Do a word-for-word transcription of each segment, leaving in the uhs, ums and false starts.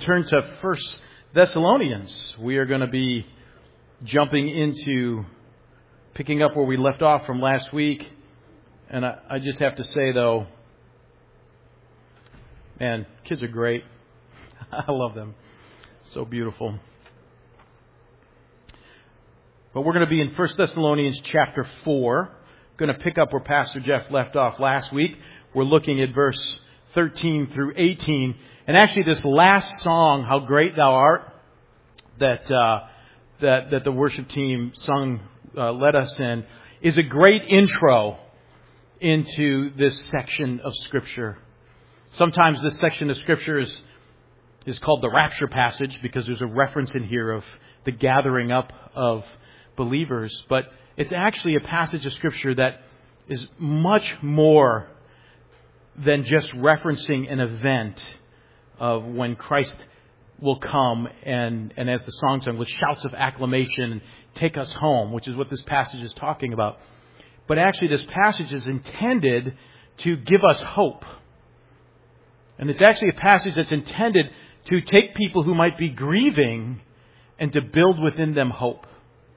turn to First Thessalonians. We are going to be jumping into picking up where we left off from last week. And I, I just have to say, though, man, kids are great. I love them. So beautiful. But we're going to be in First Thessalonians chapter four. Going to pick up where Pastor Jeff left off last week. We're looking at verse thirteen through eighteen. And actually this last song, How Great Thou Art, that uh, that, that the worship team sung, uh, led us in, is a great intro into this section of Scripture. Sometimes this section of Scripture is, is called the rapture passage because there's a reference in here of the gathering up of believers. But it's actually a passage of Scripture that is much more than just referencing an event of when Christ will come and, and as the song sung, with shouts of acclamation, take us home, which is what this passage is talking about. But actually this passage is intended to give us hope. And it's actually a passage that's intended to take people who might be grieving and to build within them hope.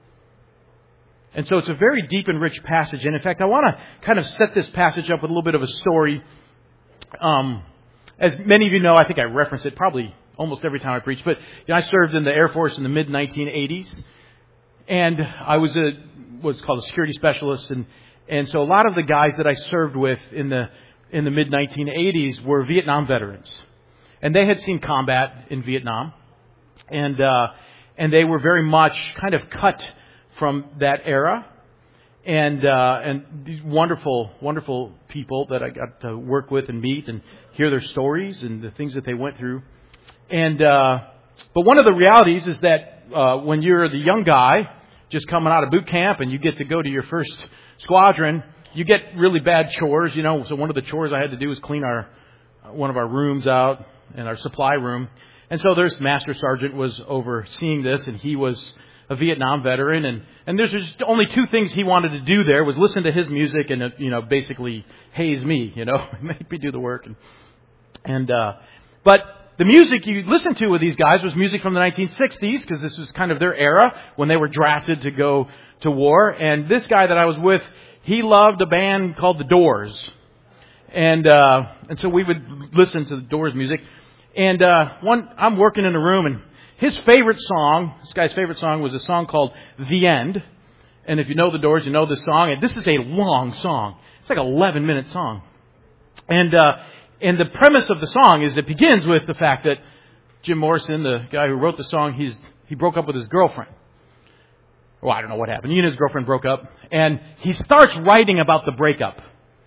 And so it's a very deep and rich passage. And in fact, I want to kind of set this passage up with a little bit of a story. Um, as many of you know, I think I reference it probably almost every time I preach. But you know, I served in the Air Force in the mid nineteen eighties. And I was a what's called a security specialist. And, and so a lot of the guys that I served with in the in the mid nineteen eighties were Vietnam veterans. And they had seen combat in Vietnam. And uh, and they were very much kind of cut from that era, and uh, and these wonderful, wonderful people that I got to work with and meet and hear their stories and the things that they went through. And uh, but one of the realities is that uh, when you're the young guy just coming out of boot camp and you get to go to your first squadron, you get really bad chores, you know. So one of the chores I had to do was clean our one of our rooms out in our supply room. And so there's Master Sergeant was overseeing this, and he was a Vietnam veteran, and, and there's just only two things he wanted to do there was listen to his music and, uh, you know, basically haze me, you know, make me do the work. And, and, uh, but the music you listened to with these guys was music from the nineteen sixties, because this was kind of their era when they were drafted to go to war. And this guy that I was with, he loved a band called The Doors. And, uh, and so we would listen to The Doors music. And, uh, one, I'm working in a room, and his favorite song, this guy's favorite song, was a song called The End. And if you know The Doors, you know this song. And this is a long song. It's like an eleven minute song. And uh, and the premise of the song is it begins with the fact that Jim Morrison, the guy who wrote the song, he's, he broke up with his girlfriend. Well, I don't know what happened. He and his girlfriend broke up. And he starts writing about the breakup.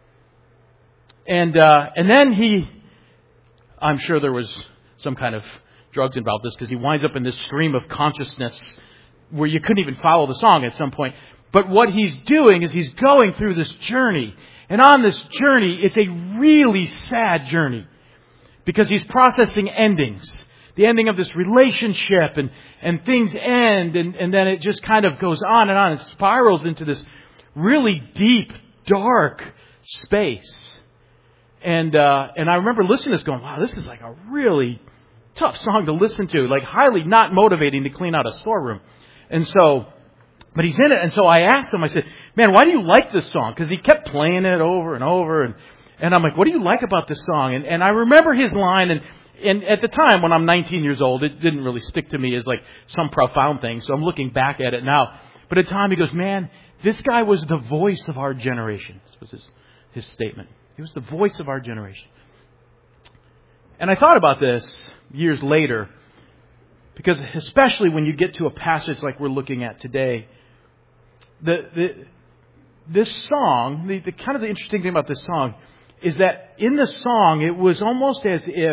And uh, and then he, I'm sure there was some kind of drugs involved this, because he winds up in this stream of consciousness where you couldn't even follow the song at some point. But what he's doing is he's going through this journey. And on this journey, it's a really sad journey, because he's processing endings. The ending of this relationship, and, and things end, and, and then it just kind of goes on and on and spirals into this really deep, dark space. And uh, and I remember listening to this going, wow, this is like a really tough song to listen to, like highly not motivating to clean out a storeroom. And so, but he's in it. And so I asked him, I said, man, why do you like this song? Because he kept playing it over and over. And, and I'm like, what do you like about this song? And, and I remember his line. And, and at the time, when I'm nineteen years old, it didn't really stick to me as like some profound thing. So I'm looking back at it now. But at the time, he goes, man, this guy was the voice of our generation. This was his, his statement. He was the voice of our generation. And I thought about this years later, because especially when you get to a passage like we're looking at today, the, the this song, the, the kind of the interesting thing about this song is that in the song, it was almost as if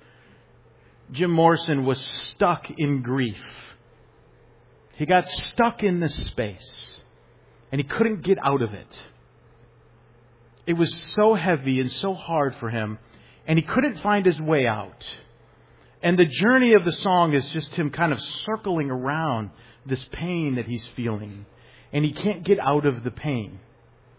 Jim Morrison was stuck in grief. He got stuck in this space, and he couldn't get out of it. It was so heavy and so hard for him, and he couldn't find his way out. And the journey of the song is just him kind of circling around this pain that he's feeling. And he can't get out of the pain.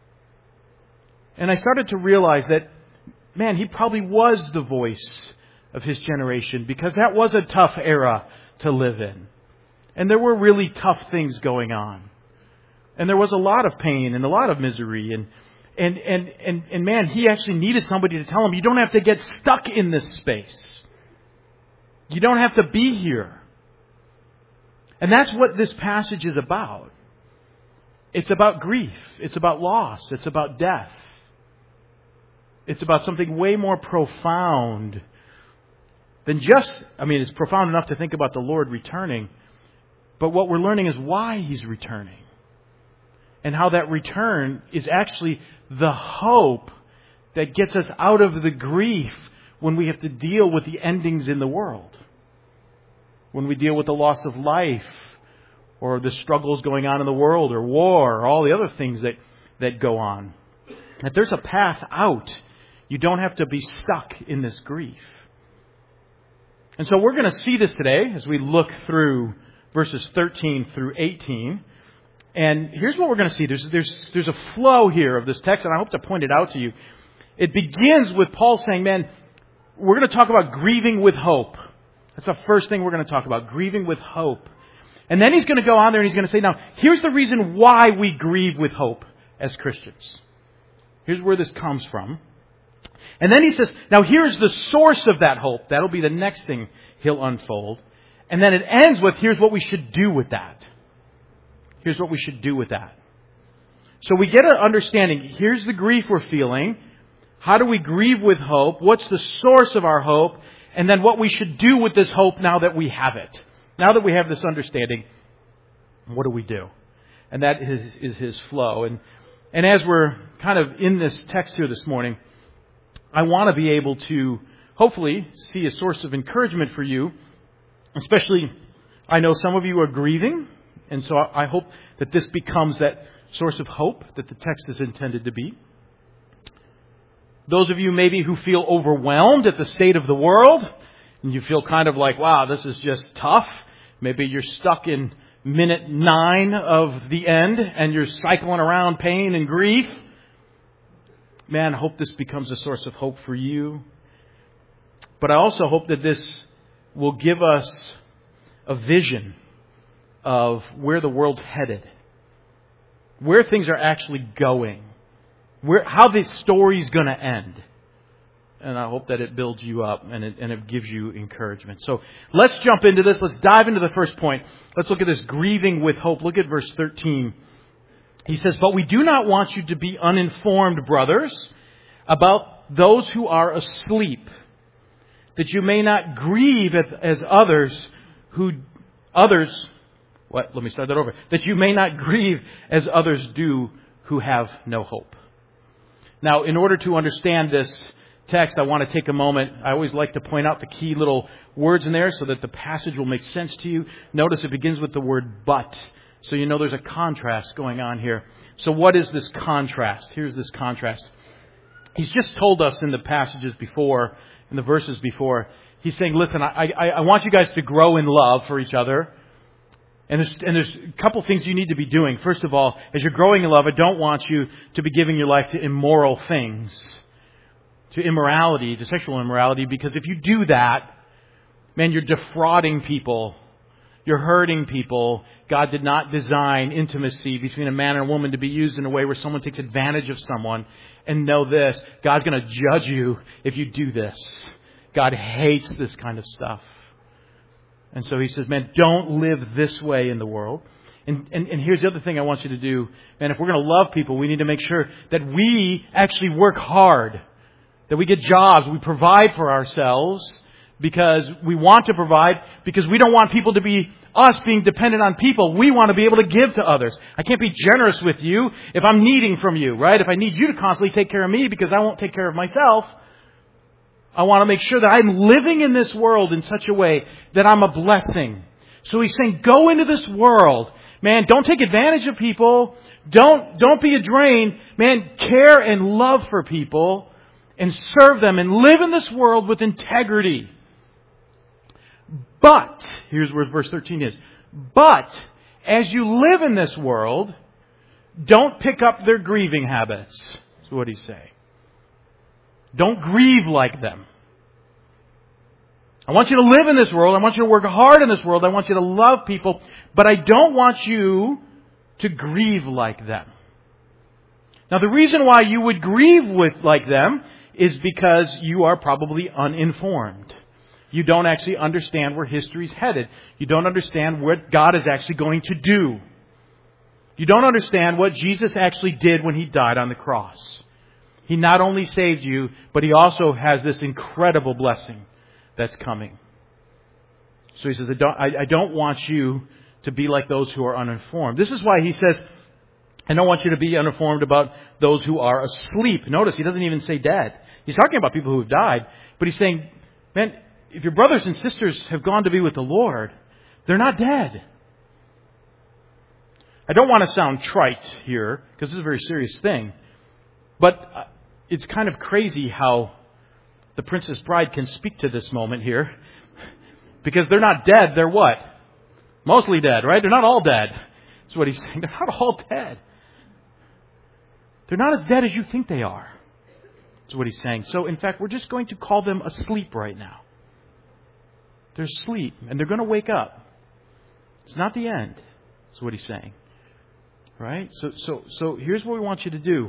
And I started to realize that, man, he probably was the voice of his generation, because that was a tough era to live in. And there were really tough things going on. And there was a lot of pain and a lot of misery. And, and, and, and, and man, he actually needed somebody to tell him, you don't have to get stuck in this space. You don't have to be here. And that's what this passage is about. It's about grief. It's about loss. It's about death. It's about something way more profound than just, I mean, it's profound enough to think about the Lord returning. But what we're learning is why He's returning. And how that return is actually the hope that gets us out of the grief when we have to deal with the endings in the world. When we deal with the loss of life, or the struggles going on in the world, or war, or all the other things that, that go on. That there's a path out. You don't have to be stuck in this grief. And so we're going to see this today as we look through verses thirteen through eighteen. And here's what we're going to see. There's, there's, there's a flow here of this text, and I hope to point it out to you. It begins with Paul saying, man, we're going to talk about grieving with hope. That's the first thing we're going to talk about, grieving with hope. And then he's going to go on there and he's going to say, now, here's the reason why we grieve with hope as Christians. Here's where this comes from. And then he says, now here's the source of that hope. That'll be the next thing he'll unfold. And then it ends with, here's what we should do with that. Here's what we should do with that. So we get an understanding. Here's the grief we're feeling. How do we grieve with hope? What's the source of our hope? And then what we should do with this hope now that we have it. Now that we have this understanding, what do we do? And that is, is his flow. And, and as we're kind of in this text here this morning, I want to be able to hopefully see a source of encouragement for you. Especially, I know some of you are grieving. And so I hope that this becomes that source of hope that the text is intended to be. Those of you maybe who feel overwhelmed at the state of the world, and you feel kind of like, wow, this is just tough. Maybe you're stuck in minute nine of the end and you're cycling around pain and grief. Man, I hope this becomes a source of hope for you. But I also hope that this will give us a vision of where the world's headed, where things are actually going, where how the story's going to end. And I hope that it builds you up and it, and it gives you encouragement. So let's jump into this. Let's dive into the first point. Let's look at this grieving with hope. Look at verse thirteen. He says, but we do not want you to be uninformed, brothers, about those who are asleep, that you may not grieve as, as others who others. What? Let me start that over. That you may not grieve as others do who have no hope. Now, in order to understand this text, I want to take a moment. I always like to point out the key little words in there so that the passage will make sense to you. Notice it begins with the word but. So you know there's a contrast going on here. So what is this contrast? Here's this contrast. He's just told us in the passages before, in the verses before, he's saying, listen, I, I, I want you guys to grow in love for each other. And there's, and there's a couple things you need to be doing. First of all, as you're growing in love, I don't want you to be giving your life to immoral things, to immorality, to sexual immorality, because if you do that, man, you're defrauding people. You're hurting people. God did not design intimacy between a man and a woman to be used in a way where someone takes advantage of someone. And know this, God's going to judge you if you do this. God hates this kind of stuff. And so he says, man, don't live this way in the world. And, and, and here's the other thing I want you to do. Man, if we're going to love people, we need to make sure that we actually work hard. That we get jobs, we provide for ourselves because we want to provide, because we don't want people to be us being dependent on people. We want to be able to give to others. I can't be generous with you if I'm needing from you, right? If I need you to constantly take care of me because I won't take care of myself. I want to make sure that I'm living in this world in such a way that I'm a blessing. So he's saying, go into this world. Man, don't take advantage of people. Don't, don't be a drain. Man, care and love for people and serve them and live in this world with integrity. But, here's where verse thirteen is. But, as you live in this world, don't pick up their grieving habits. That's what he's saying. Don't grieve like them. I want you to live in this world. I want you to work hard in this world. I want you to love people. But I don't want you to grieve like them. Now, the reason why you would grieve with like them is because you are probably uninformed. You don't actually understand where history's headed. You don't understand what God is actually going to do. You don't understand what Jesus actually did when He died on the cross. He not only saved you, but He also has this incredible blessing that's coming. So He says, I don't, I, I don't want you to be like those who are uninformed. This is why He says, I don't want you to be uninformed about those who are asleep. Notice He doesn't even say dead. He's talking about people who have died. But He's saying, man, if your brothers and sisters have gone to be with the Lord, they're not dead. I don't want to sound trite here, because this is a very serious thing. But it's kind of crazy how the Princess Bride can speak to this moment here. Because they're not dead, they're what? Mostly dead, right? They're not all dead. That's what He's saying. They're not all dead. They're not as dead as you think they are. That's what He's saying. So, in fact, we're just going to call them asleep right now. They're asleep, and they're going to wake up. It's not the end. That's what He's saying. Right? So, so, so here's what we want you to do.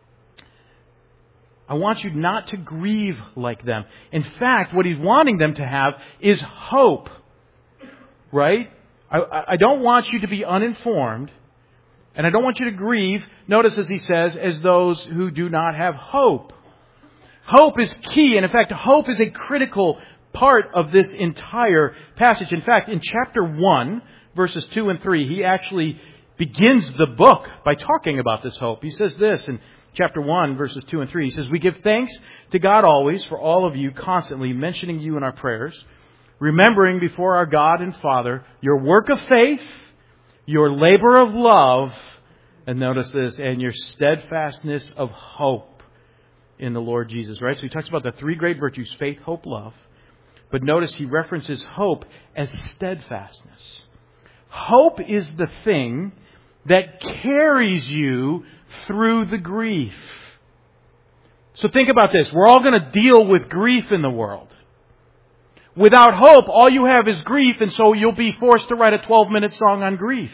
I want you not to grieve like them. In fact, what He's wanting them to have is hope. Right? I, I don't want you to be uninformed. And I don't want you to grieve, notice as He says, as those who do not have hope. Hope is key. And in fact, hope is a critical part of this entire passage. In fact, in chapter one, verses two and three, he actually begins the book by talking about this hope. He says this in chapter one, verses two and three. He says, we give thanks to God always for all of you, constantly mentioning you in our prayers, remembering before our God and Father your work of faith, your labor of love, and notice this, and your steadfastness of hope in the Lord Jesus. Right? So he talks about the three great virtues, faith, hope, love. But notice he references hope as steadfastness. Hope is the thing that carries you through the grief. So think about this. We're all going to deal with grief in the world. Without hope, all you have is grief, and so you'll be forced to write a twelve-minute song on grief.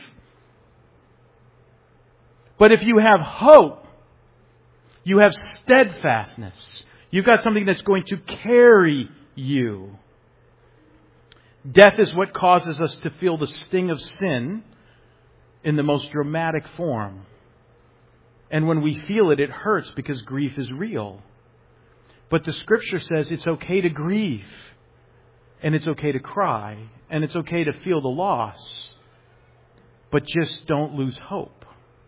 But if you have hope, you have steadfastness. You've got something that's going to carry you. Death is what causes us to feel the sting of sin in the most dramatic form. And when we feel it, it hurts because grief is real. But the Scripture says it's okay to grieve. And it's okay to cry. And it's okay to feel the loss. But just don't lose hope.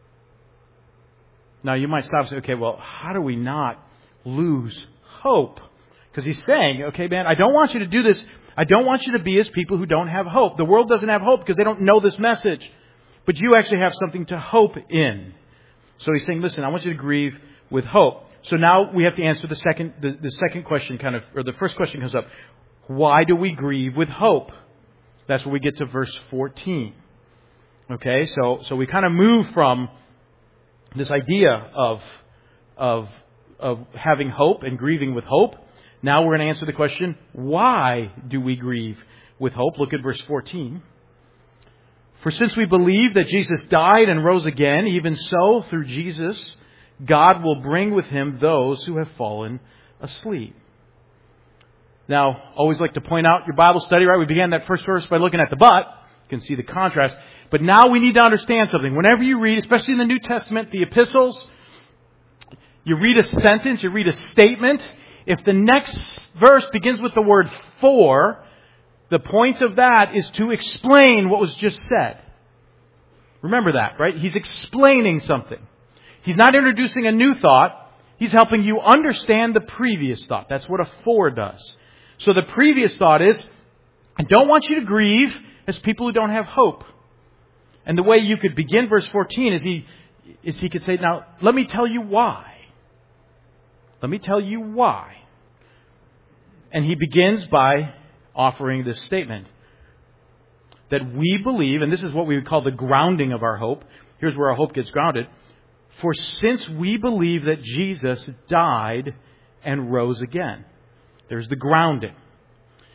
Now you might stop and say, okay, well, how do we not lose hope? Because he's saying, okay, man, I don't want you to do this. I don't want you to be as people who don't have hope. The world doesn't have hope because they don't know this message. But you actually have something to hope in. So he's saying, listen, I want you to grieve with hope. So now we have to answer the second, the, the second question kind of, or the first question comes up. Why do we grieve with hope? That's where we get to verse fourteen. Okay, so, so we kind of move from this idea of, of, of having hope and grieving with hope. Now we're going to answer the question, why do we grieve with hope? Look at verse fourteen. For since we believe that Jesus died and rose again, even so, through Jesus, God will bring with Him those who have fallen asleep. Now, always like to point out your Bible study, right? We began that first verse by looking at the but. You can see the contrast. But now we need to understand something. Whenever you read, especially in the New Testament, the epistles, you read a sentence, you read a statement. If the next verse begins with the word for, the point of that is to explain what was just said. Remember that, right? He's explaining something. He's not introducing a new thought. He's helping you understand the previous thought. That's what a for does. So the previous thought is, I don't want you to grieve as people who don't have hope. And the way you could begin verse fourteen is he, is he could say, now, let me tell you why. Let me tell you why. And he begins by offering this statement. That we believe, and this is what we would call the grounding of our hope. Here's where our hope gets grounded. For since we believe that Jesus died and rose again. There's the grounding.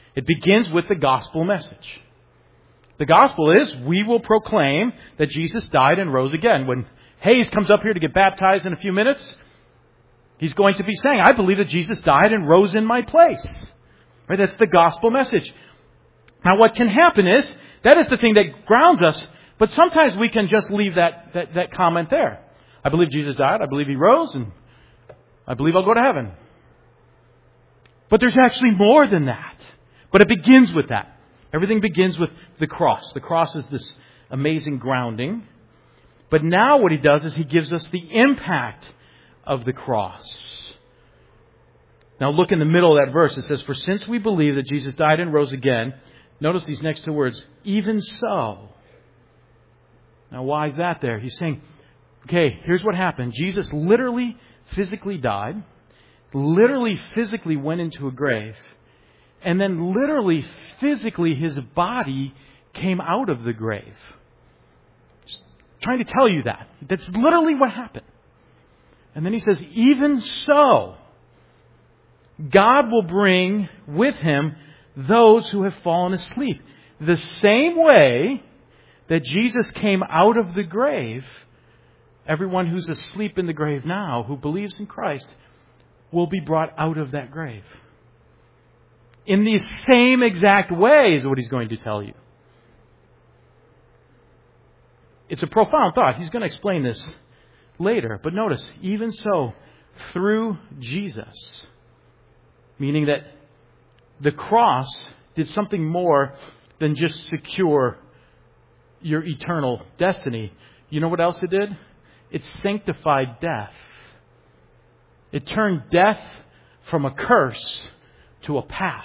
It begins with the gospel message. The gospel is, we will proclaim that Jesus died and rose again. When Hayes comes up here to get baptized in a few minutes, he's going to be saying, I believe that Jesus died and rose in my place. Right? That's the gospel message. Now what can happen is, that is the thing that grounds us, but sometimes we can just leave that, that, that comment there. I believe Jesus died, I believe He rose, and I believe I'll go to heaven. But there's actually more than that. But it begins with that. Everything begins with the cross. The cross is this amazing grounding. But now what He does is He gives us the impact of the cross. Now look in the middle of that verse. It says, for since we believe that Jesus died and rose again, notice these next two words, even so. Now why is that there? He's saying, okay, here's what happened. Jesus literally, physically died, literally, physically went into a grave, and then literally, physically, His body came out of the grave. Just trying to tell you that. That's literally what happened. And then He says, even so, God will bring with Him those who have fallen asleep. The same way that Jesus came out of the grave, everyone who's asleep in the grave now, who believes in Christ, will be brought out of that grave. In the same exact way is what He's going to tell you. It's a profound thought. He's going to explain this later. But notice, even so, through Jesus, meaning that the cross did something more than just secure your eternal destiny. You know what else it did? It sanctified death. It turned death from a curse to a path.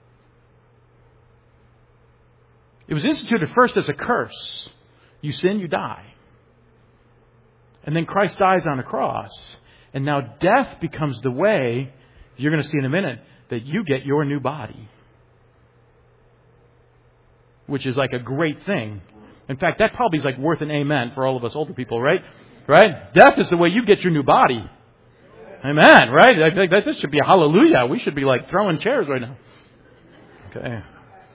It was instituted first as a curse. You sin, you die. And then Christ dies on a cross. And now death becomes the way, you're going to see in a minute, that you get your new body. Which is like a great thing. In fact, that probably is like worth an amen for all of us older people, right? Right? Death is the way you get your new body. Amen, right? I think that this should be a hallelujah. We should be like throwing chairs right now. Okay.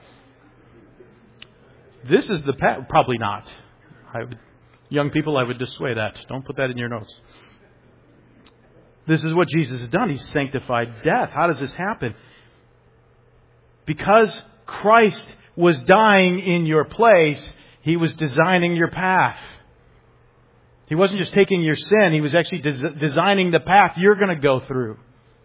This is the path. Probably not. I would, young people, I would dissuade that. Don't put that in your notes. This is what Jesus has done. He's sanctified death. How does this happen? Because Christ was dying in your place, He was designing your path. He wasn't just taking your sin. He was actually des- designing the path you're going to go through.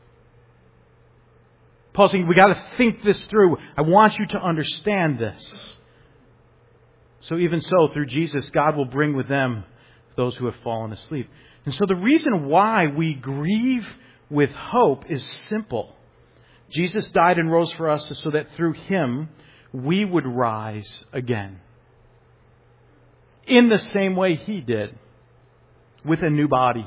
Paul's saying, we got to think this through. I want you to understand this. So even so, through Jesus, God will bring with them those who have fallen asleep. And so the reason why we grieve with hope is simple. Jesus died and rose for us so that through Him we would rise again. In the same way He did. With a new body.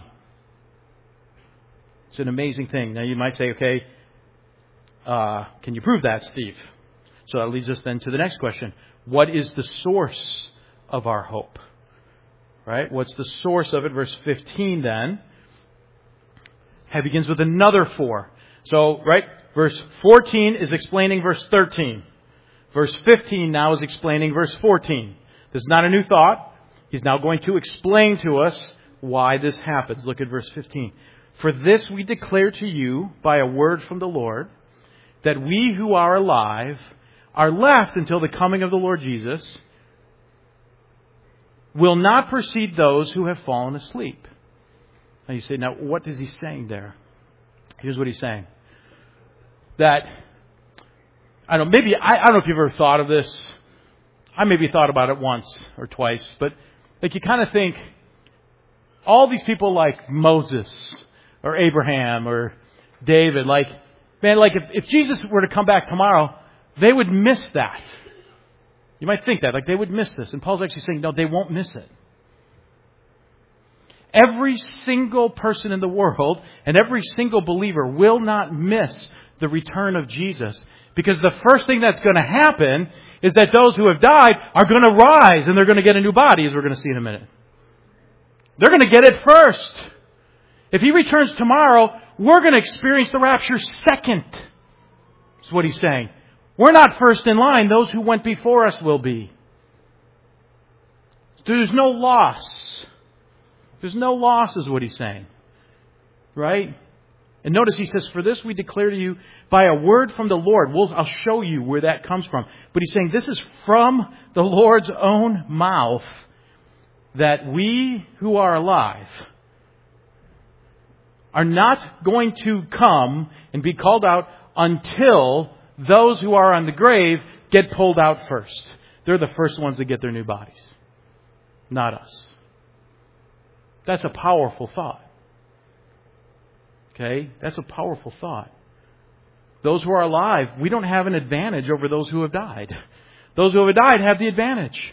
It's an amazing thing. Now you might say, okay, uh, can you prove that, Steve? So that leads us then to the next question. What is the source of our hope? Right? What's the source of it? Verse fifteen then. It begins with another four. So, right? Verse fourteen is explaining verse thirteen. Verse fifteen now is explaining verse fourteen. This is not a new thought. He's now going to explain to us why this happens. Look at verse fifteen. For this we declare to you by a word from the Lord, that we who are alive are left until the coming of the Lord Jesus, will not precede those who have fallen asleep. Now you say, now what is he saying there? Here's what he's saying. That, I don't know, maybe, I, I don't know if you've ever thought of this. I maybe thought about it once or twice, but like you kind of think, all these people like Moses or Abraham or David, like, man, like if, if Jesus were to come back tomorrow, they would miss that. You might think that, like they would miss this. And Paul's actually saying, no, they won't miss it. Every single person in the world and every single believer will not miss the return of Jesus. Because the first thing that's going to happen is that those who have died are going to rise and they're going to get a new body, as we're going to see in a minute. They're going to get it first. If He returns tomorrow, we're going to experience the rapture second. That's what He's saying. We're not first in line. Those who went before us will be. There's no loss. There's no loss is what he's saying. Right? And notice he says, for this we declare to you by a word from the Lord. We'll, I'll show you where that comes from. But he's saying this is from the Lord's own mouth, that we who are alive are not going to come and be called out until those who are on the grave get pulled out first. They're the first ones to get their new bodies. Not us. That's a powerful thought. Okay? That's a powerful thought. Those who are alive, we don't have an advantage over those who have died. Those who have died have the advantage.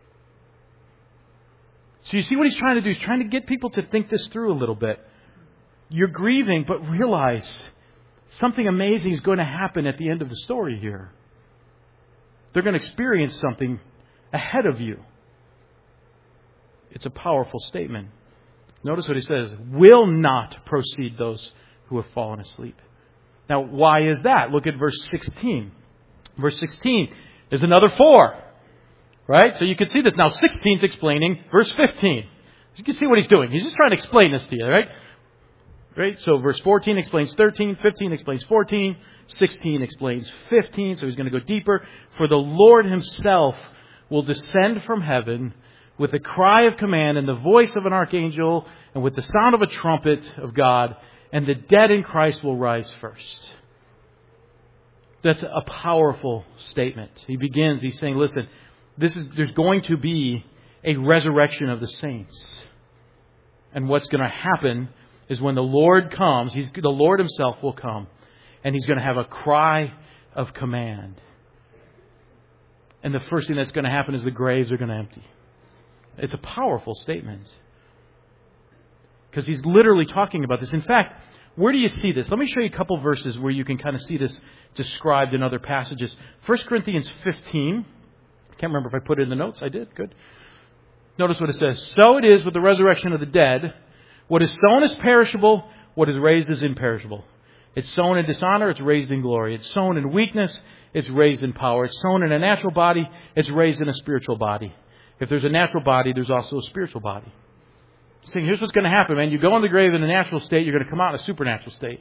So you see what he's trying to do? He's trying to get people to think this through a little bit. You're grieving, but realize something amazing is going to happen at the end of the story here. They're going to experience something ahead of you. It's a powerful statement. Notice what he says, will not proceed those who have fallen asleep. Now, why is that? Look at verse sixteen. Verse sixteen is another four. Right? So you can see this. Now, sixteen is explaining verse fifteen. You can see what he's doing. He's just trying to explain this to you, right? Right? So verse fourteen explains thirteen, fifteen explains fourteen, sixteen explains fifteen. So he's going to go deeper. For the Lord himself will descend from heaven with a cry of command and the voice of an archangel and with the sound of a trumpet of God, and the dead in Christ will rise first. That's a powerful statement. He begins, he's saying, listen, this is there's going to be a resurrection of the saints. And what's going to happen is when the Lord comes, he's, the Lord himself will come, and he's going to have a cry of command. And the first thing that's going to happen is the graves are going to empty. It's a powerful statement. Because he's literally talking about this. In fact, where do you see this? Let me show you a couple verses where you can kind of see this described in other passages. First Corinthians fifteen. I can't remember if I put it in the notes. I did. Good. Notice what it says. So it is with the resurrection of the dead. What is sown is perishable. What is raised is imperishable. It's sown in dishonor. It's raised in glory. It's sown in weakness. It's raised in power. It's sown in a natural body. It's raised in a spiritual body. If there's a natural body, there's also a spiritual body. So here's what's going to happen, man. You go in the grave in a natural state, you're going to come out in a supernatural state.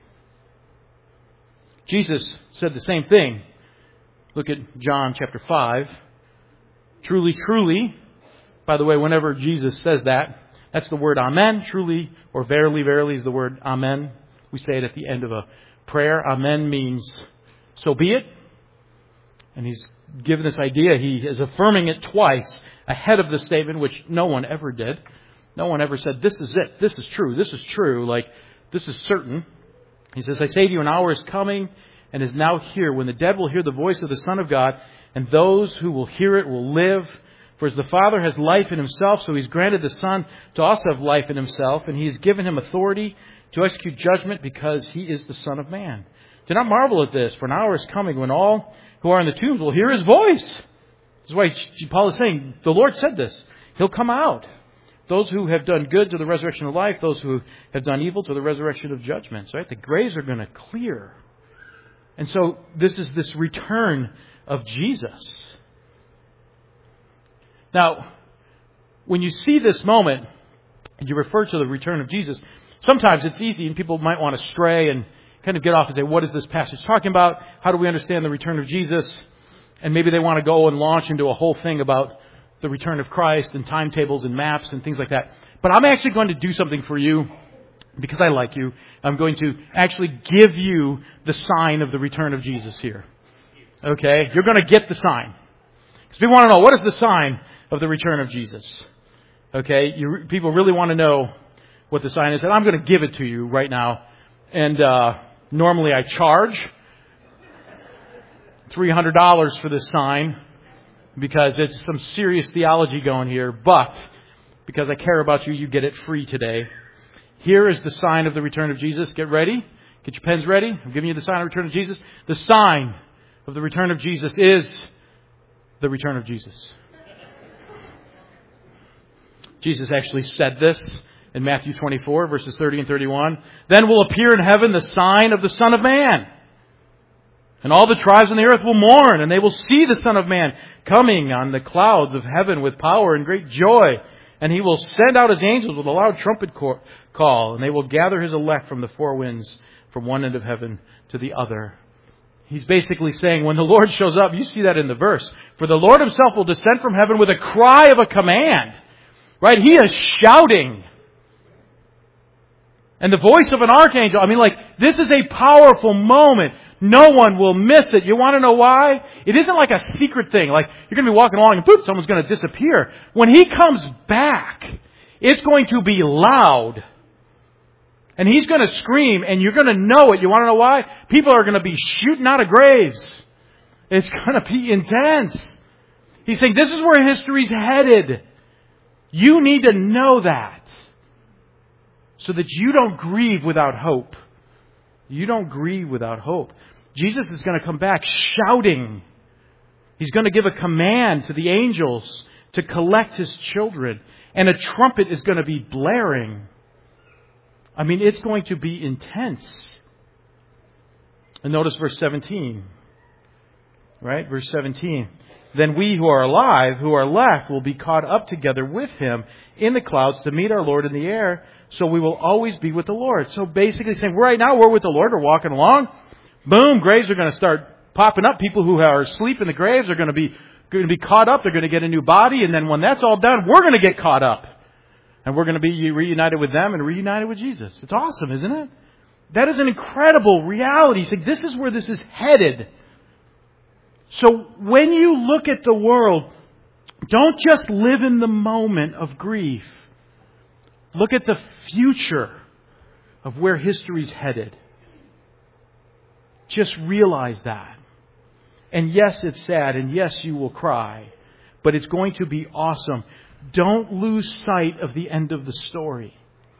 Jesus said the same thing. Look at John chapter five. Truly, truly. By the way, whenever Jesus says that, that's the word amen. Truly or verily, verily is the word amen. We say it at the end of a prayer. Amen means so be it. And he's given this idea. He is affirming it twice ahead of the statement, which no one ever did. No one ever said, this is it. This is true. This is true. Like, this is certain. He says, I say to you, an hour is coming and is now here when the dead will hear the voice of the Son of God, and those who will hear it will live. For as the Father has life in himself, so he's granted the Son to also have life in himself, and he has given him authority to execute judgment because he is the Son of Man. Do not marvel at this, for an hour is coming when all who are in the tombs will hear his voice. This is why Paul is saying, the Lord said this. He'll come out. Those who have done good to the resurrection of life, those who have done evil to the resurrection of judgments. Right? The graves are going to clear. And so this is this return of Jesus. Now, when you see this moment, and you refer to the return of Jesus, sometimes it's easy and people might want to stray and kind of get off and say, what is this passage talking about? How do we understand the return of Jesus? And maybe they want to go and launch into a whole thing about the return of Christ and timetables and maps and things like that. But I'm actually going to do something for you because I like you. I'm going to actually give you the sign of the return of Jesus here. Okay? You're going to get the sign. Because people want to know, what is the sign of the return of Jesus? Okay? You, people really want to know what the sign is. And I'm going to give it to you right now. And uh, normally I charge three hundred dollars for this sign, because it's some serious theology going here. But because I care about you, you get it free today. Here is the sign of the return of Jesus. Get ready. Get your pens ready. I'm giving you the sign of the return of Jesus. The sign of the return of Jesus is the return of Jesus. Jesus actually said this in Matthew twenty-four, verses thirty and thirty-one. Then will appear in heaven the sign of the Son of Man. And all the tribes on the earth will mourn, and they will see the Son of Man coming on the clouds of heaven with power and great joy. And He will send out His angels with a loud trumpet call, and they will gather His elect from the four winds, from one end of heaven to the other. He's basically saying when the Lord shows up, you see that in the verse, for the Lord Himself will descend from heaven with a cry of a command. Right? He is shouting. And the voice of an archangel. I mean, like, this is a powerful moment. No one will miss it. You want to know why? It isn't like a secret thing. Like, you're going to be walking along and boop, someone's going to disappear. When He comes back, it's going to be loud. And He's going to scream, and you're going to know it. You want to know why? People are going to be shooting out of graves. It's going to be intense. He's saying, this is where history's headed. You need to know that. So that you don't grieve without hope. You don't grieve without hope. Jesus is going to come back shouting. He's going to give a command to the angels to collect His children. And a trumpet is going to be blaring. I mean, it's going to be intense. And notice verse seventeen. Right? Verse seventeen. Then we who are alive, who are left, will be caught up together with Him in the clouds to meet our Lord in the air. So we will always be with the Lord. So basically saying, right now we're with the Lord. We're walking along. Boom, graves are going to start popping up. People who are asleep in the graves are going to be going to be caught up. They're going to get a new body. And then when that's all done, we're going to get caught up. And we're going to be reunited with them and reunited with Jesus. It's awesome, isn't it? That is an incredible reality. So this is where this is headed. So when you look at the world, don't just live in the moment of grief. Look at the future of where history's headed. Just realize that. And yes, it's sad. And yes, you will cry. But it's going to be awesome. Don't lose sight of the end of the story.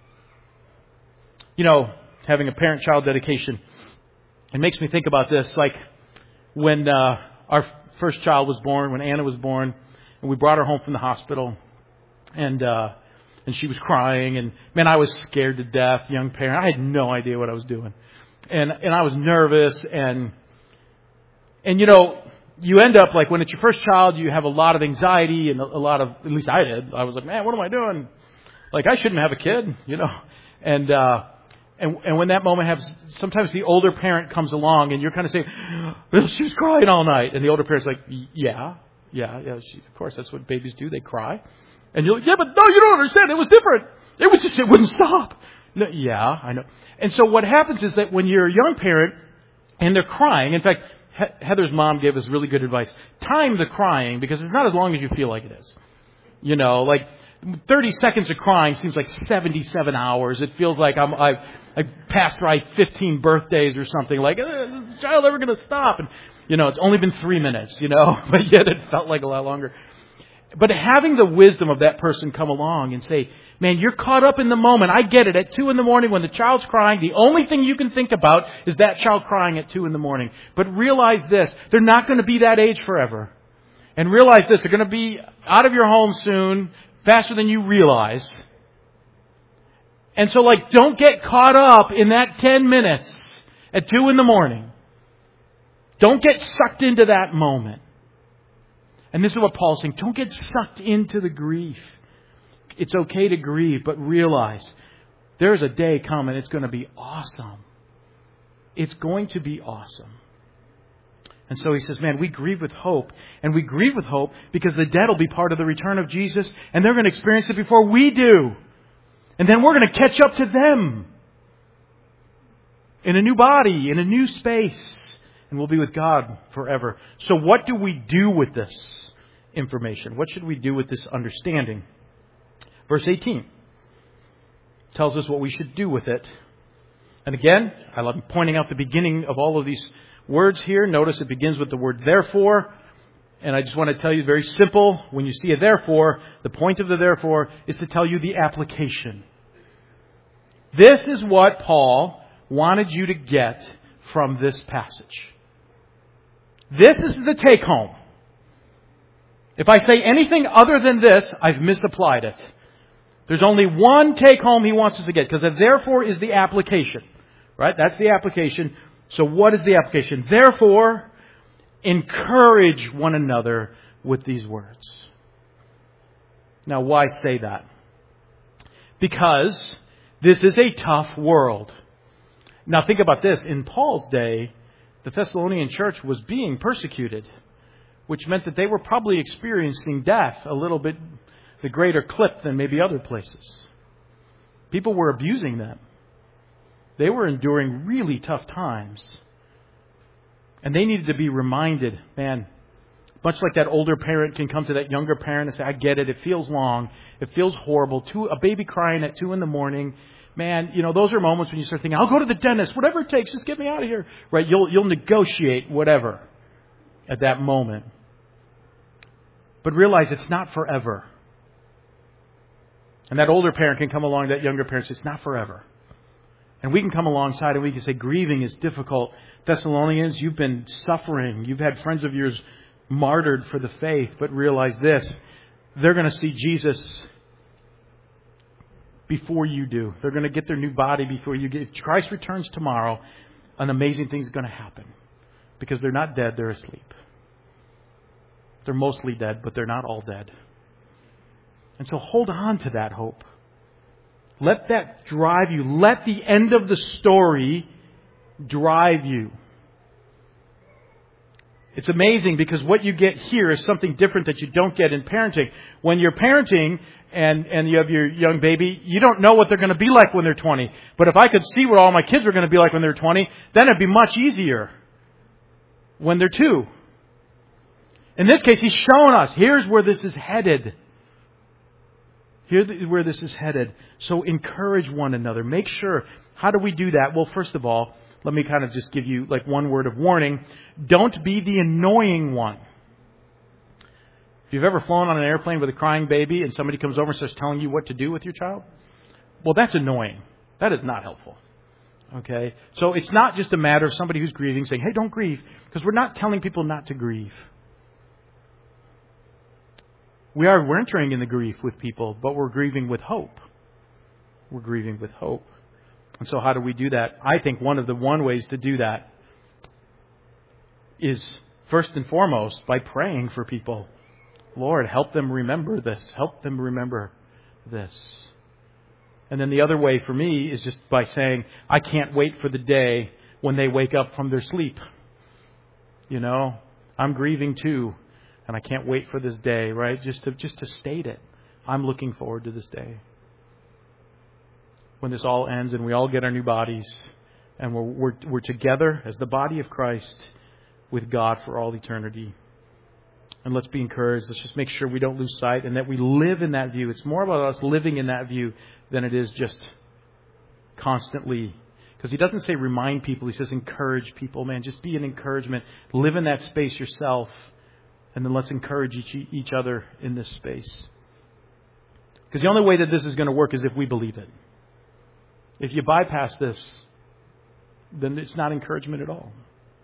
You know, having a parent-child dedication, it makes me think about this. Like when uh, our first child was born, when Anna was born, and we brought her home from the hospital. And... Uh, And she was crying, and man, I was scared to death, young parent. I had no idea what I was doing. And and I was nervous, and and you know, you end up like when it's your first child, you have a lot of anxiety and a, a lot of, at least I did. I was like, man, what am I doing? Like, I shouldn't have a kid, you know. And uh and and when that moment happens, sometimes the older parent comes along and you're kind of saying, well, she was crying all night. And the older parent's like, yeah, yeah, yeah, she, of course, that's what babies do. They cry. And you're like, yeah, but no, you don't understand. It was different. It was just, it wouldn't stop. No, yeah, I know. And so what happens is that when you're a young parent and they're crying, in fact, he- Heather's mom gave us really good advice. Time the crying because it's not as long as you feel like it is. You know, like thirty seconds of crying seems like seventy-seven hours. It feels like I'm, I've, I've passed like fifteen birthdays or something. Like, is the child ever going to stop? And, you know, it's only been three minutes, you know, but yet it felt like a lot longer. But having the wisdom of that person come along and say, man, you're caught up in the moment. I get it. At two in the morning when the child's crying, the only thing you can think about is that child crying at two in the morning. But realize this, they're not going to be that age forever. And realize this, they're going to be out of your home soon, faster than you realize. And so like, don't get caught up in that ten minutes at two in the morning. Don't get sucked into that moment. And this is what Paul's saying. Don't get sucked into the grief. It's okay to grieve, but realize there's a day coming. It's going to be awesome. It's going to be awesome. And so he says, man, we grieve with hope. And we grieve with hope because the dead will be part of the return of Jesus. And they're going to experience it before we do. And then we're going to catch up to them. In a new body, in a new space. And we'll be with God forever. So what do we do with this information? What should we do with this understanding? Verse eighteen tells us what we should do with it. And again, I love pointing out the beginning of all of these words here. Notice it begins with the word therefore. And I just want to tell you very simple. When you see a therefore, the point of the therefore is to tell you the application. This is what Paul wanted you to get from this passage. This is the take home. If I say anything other than this, I've misapplied it. There's only one take home he wants us to get, because the therefore is the application. Right? That's the application. So what is the application? Therefore, encourage one another with these words. Now, why say that? Because this is a tough world. Now, think about this. In Paul's day, the Thessalonian church was being persecuted, which meant that they were probably experiencing death a little bit the greater clip than maybe other places. People were abusing them. They were enduring really tough times. And they needed to be reminded, man, much like that older parent can come to that younger parent and say, I get it, it feels long, it feels horrible. Two, a baby crying at two in the morning. Man, you know, those are moments when you start thinking, I'll go to the dentist, whatever it takes, just get me out of here. Right? You'll you'll negotiate whatever at that moment. But realize it's not forever. And that older parent can come along, that younger parent says, it's not forever. And we can come alongside and we can say, grieving is difficult. Thessalonians, you've been suffering. You've had friends of yours martyred for the faith. But realize this, they're going to see Jesus before you do. They're going to get their new body before you get. If Christ returns tomorrow, an amazing thing is going to happen. Because they're not dead, they're asleep. They're mostly dead, but they're not all dead. And so hold on to that hope. Let that drive you. Let the end of the story drive you. It's amazing because what you get here is something different that you don't get in parenting. When you're parenting and, and you have your young baby, you don't know what they're going to be like when they're twenty. But if I could see what all my kids were going to be like when they're twenty, then it'd be much easier when they're two. In this case, he's showing us, here's where this is headed. Here's where this is headed. So encourage one another. Make sure. How do we do that? Well, first of all, let me kind of just give you like one word of warning. Don't be the annoying one. If you've ever flown on an airplane with a crying baby and somebody comes over and starts telling you what to do with your child, well, that's annoying. That is not helpful. Okay? So it's not just a matter of somebody who's grieving saying, hey, don't grieve. Because we're not telling people not to grieve. We are we're entering in the grief with people, but we're grieving with hope. We're grieving with hope. And so how do we do that? I think one of the one ways to do that is first and foremost by praying for people. Lord, help them remember this. Help them remember this. And then the other way for me is just by saying, I can't wait for the day when they wake up from their sleep. You know, I'm grieving too. And I can't wait for this day, right? Just to just to state it. I'm looking forward to this day. When this all ends and we all get our new bodies and we're we're, we're together as the body of Christ with God for all eternity. And let's be encouraged. Let's just make sure we don't lose sight and that we live in that view. It's more about us living in that view than it is just constantly. Because he doesn't say remind people. He says encourage people. Man, just be an encouragement. Live in that space yourself. And then let's encourage each, each other in this space. Because the only way that this is going to work is if we believe it. If you bypass this, then it's not encouragement at all.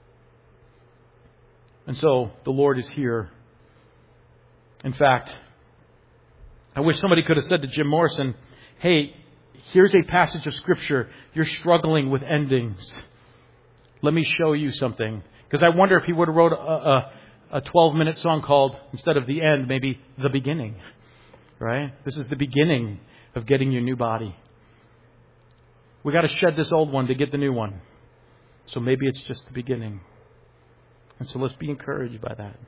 And so the Lord is here. In fact, I wish somebody could have said to Jim Morrison, hey, here's a passage of Scripture. You're struggling with endings. Let me show you something. Because I wonder if he would have wrote a... a A twelve-minute song called, instead of the end, maybe the beginning. Right? This is the beginning of getting your new body. We got to shed this old one to get the new one. So maybe it's just the beginning. And so let's be encouraged by that.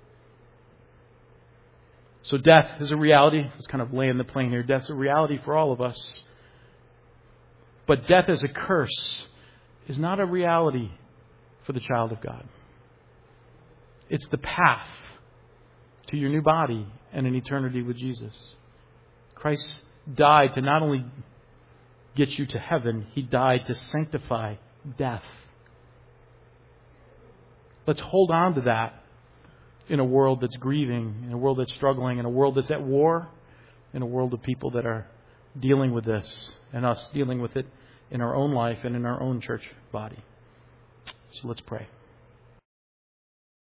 So death is a reality. Let's kind of lay in the plane here. Death's a reality for all of us. But death as a curse is not a reality for the child of God. It's the path to your new body and an eternity with Jesus. Christ died to not only get you to heaven, He died to sanctify death. Let's hold on to that in a world that's grieving, in a world that's struggling, in a world that's at war, in a world of people that are dealing with this, and us dealing with it in our own life and in our own church body. So let's pray.